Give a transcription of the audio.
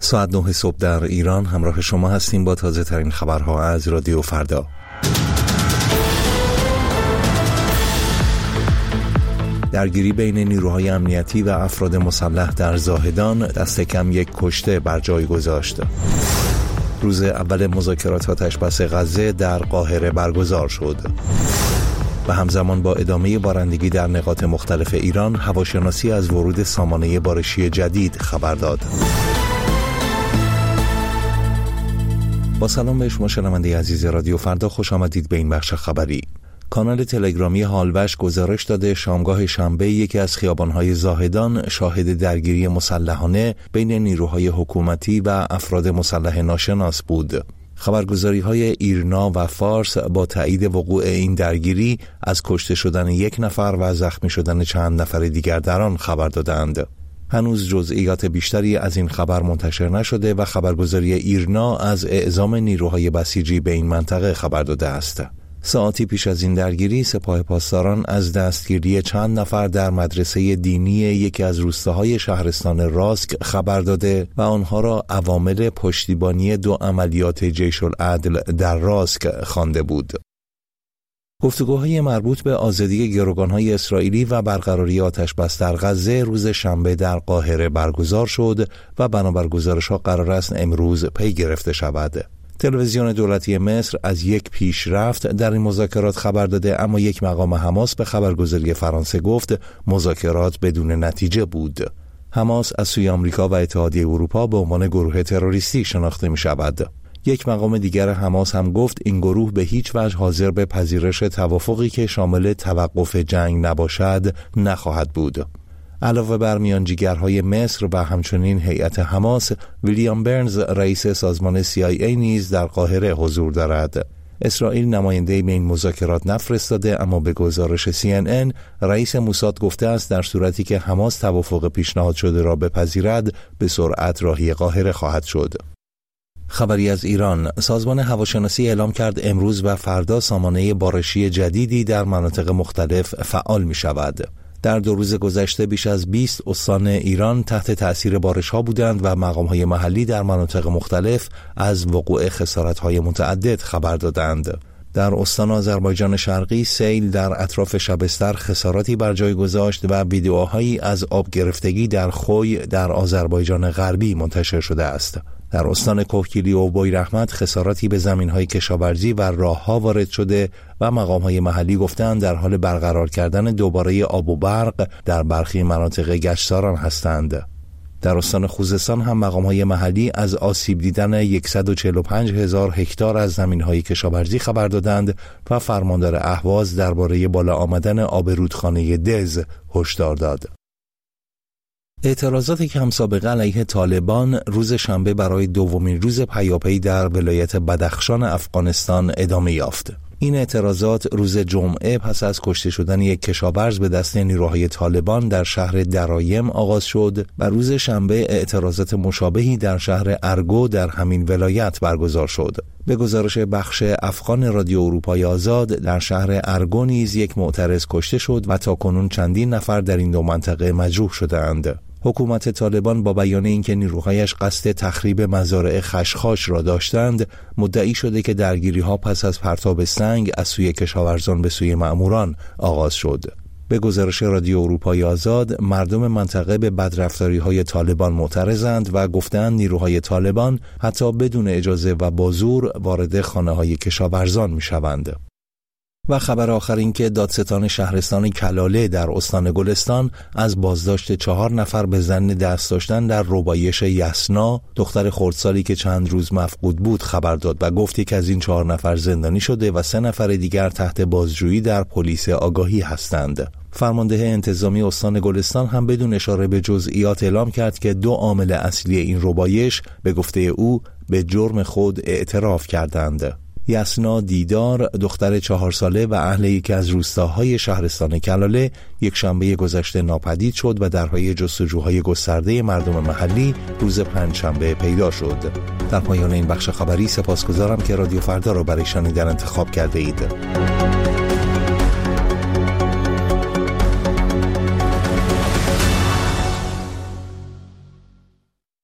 ساعت 9 صبح در ایران همراه شما هستیم با تازه ترین خبرها از رادیو فردا. درگیری بین نیروهای امنیتی و افراد مسلح در زاهدان دست کم یک کشته بر جای گذاشت. روز اول مذاکرات آتش‌بس غزه در قاهره برگزار شد. و همزمان با ادامه بارندگی در نقاط مختلف ایران، هواشناسی از ورود سامانه بارشی جدید خبر داد. با سلام به شما شنونده عزیز رادیو فردا، خوش آمدید به این بخش خبری. کانال تلگرامی هالوش گزارش داده شامگاه شنبه یکی از خیابان‌های زاهدان شاهد درگیری مسلحانه بین نیروهای حکومتی و افراد مسلح ناشناس بود. خبرگزاری‌های ایرنا و فارس با تایید وقوع این درگیری از کشته شدن یک نفر و زخمی شدن چند نفر دیگر در آن خبر دادند. هنوز جزئیات بیشتری از این خبر منتشر نشده و خبرگزاری ایرنا از اعزام نیروهای بسیجی به این منطقه خبر داده است. ساعتی پیش از این درگیری سپاه پاسداران از دستگیری چند نفر در مدرسه دینی یکی از روستاهای شهرستان راسک خبر داده و آنها را عوامل پشتیبانی 2 عملیات جیش العدل در راسک خوانده بود. گفتگوهای مربوط به آزادی گروگان‌های اسرائیلی و برقراری آتش‌بس در غزه روز شنبه در قاهره برگزار شد و بنابر گزارش‌ها قرار است امروز پی گرفته شود. تلویزیون دولتی مصر از یک پیشرفت در این مذاکرات خبر داده، اما یک مقام حماس به خبرگزاری فرانسه گفت مذاکرات بدون نتیجه بود. حماس از سوی آمریکا و اتحادیه اروپا به عنوان گروه تروریستی شناخته می شود. یک مقام دیگر حماس هم گفت این گروه به هیچ وجه حاضر به پذیرش توافقی که شامل توقف جنگ نباشد نخواهد بود. علاوه بر میانجیگرهای مصر و همچنین هیئت حماس، ویلیام برنز رئیس سازمان CIA نیز در قاهره حضور دارد. اسرائیل نماینده به این مذاکرات نفرستاده، اما به گزارش CNN رئیس موساد گفته است در صورتی که حماس توافق پیشنهاد شده را بپذیرد به سرعت راهی قاهره خواهد شد. خبری از ایران: سازمان هواشناسی اعلام کرد امروز و فردا سامانه بارشی جدیدی در مناطق مختلف فعال می شود. در 2 روز گذشته بیش از 20 استان ایران تحت تأثیر بارش‌ها بودند و مقام‌های محلی در مناطق مختلف از وقوع خسارت‌های متعدد خبر دادند. در استان آذربایجان شرقی سیل در اطراف شبستر خساراتی بر جای گذاشت و ویدیوهایی از آب گرفتگی در خوی در آذربایجان غربی منتشر شده است. در استان کوهگیلی و بویراحمد خساراتی به زمین‌های کشاورزی و راه‌ها وارد شده و مقام‌های محلی گفتند در حال برقرار کردن دوباره آب و برق در برخی مناطق گچساران هستند. در استان خوزستان هم مقام‌های محلی از آسیب دیدن 145,000 هکتار از زمین‌های کشاورزی خبر دادند و فرماندار اهواز درباره بالا آمدن آب رودخانه دز هشدار داد. اعتراضات کم سابقه علیه طالبان روز شنبه برای 2مین روز پیاپی در ولایت بدخشان افغانستان ادامه یافت. این اعتراضات روز جمعه پس از کشته شدن یک کشاورز به دست نیروهای طالبان در شهر درایم آغاز شد و روز شنبه اعتراضات مشابهی در شهر ارگو در همین ولایت برگزار شد. به گزارش بخش افغان رادیو اروپای آزاد، در شهر ارگو نیز یک معترض کشته شد و تاکنون چندین نفر در این 2 منطقه مجروح شدند. حکومت طالبان با بیان اینکه نیروهایش قصد تخریب مزارع خشخاش را داشتند، مدعی شده که درگیری‌ها پس از پرتاب سنگ از سوی کشاورزان به سوی مأموران آغاز شد. به گزارش رادیو اروپای آزاد، مردم منطقه به بدرفتاری‌های طالبان معترضند و گفتند نیروهای طالبان حتی بدون اجازه و با زور وارد خانه‌های کشاورزان می‌شوند. و خبر آخر این که دادستان شهرستان کلاله در استان گلستان از بازداشت 4 نفر به ظن دست داشتن در ربایش یسنا، دختر خردسالی که چند روز مفقود بود خبر داد و گفت که از این 4 نفر زندانی شده و 3 نفر دیگر تحت بازجویی در پلیس آگاهی هستند. فرمانده انتظامی استان گلستان هم بدون اشاره به جزئیات اعلام کرد که 2 عامل اصلی این ربایش به گفته او به جرم خود اعتراف کردند. یسنا دیدار، دختر 4 ساله و اهل یکی از روستاهای شهرستان کلاله، یک شنبه گذشته ناپدید شد و در پی جستجوهای گسترده مردم محلی روز 5 شنبه پیدا شد. در پایان این بخش خبری سپاسگزارم که رادیو فردا را برای شنیدن انتخاب کرده اید.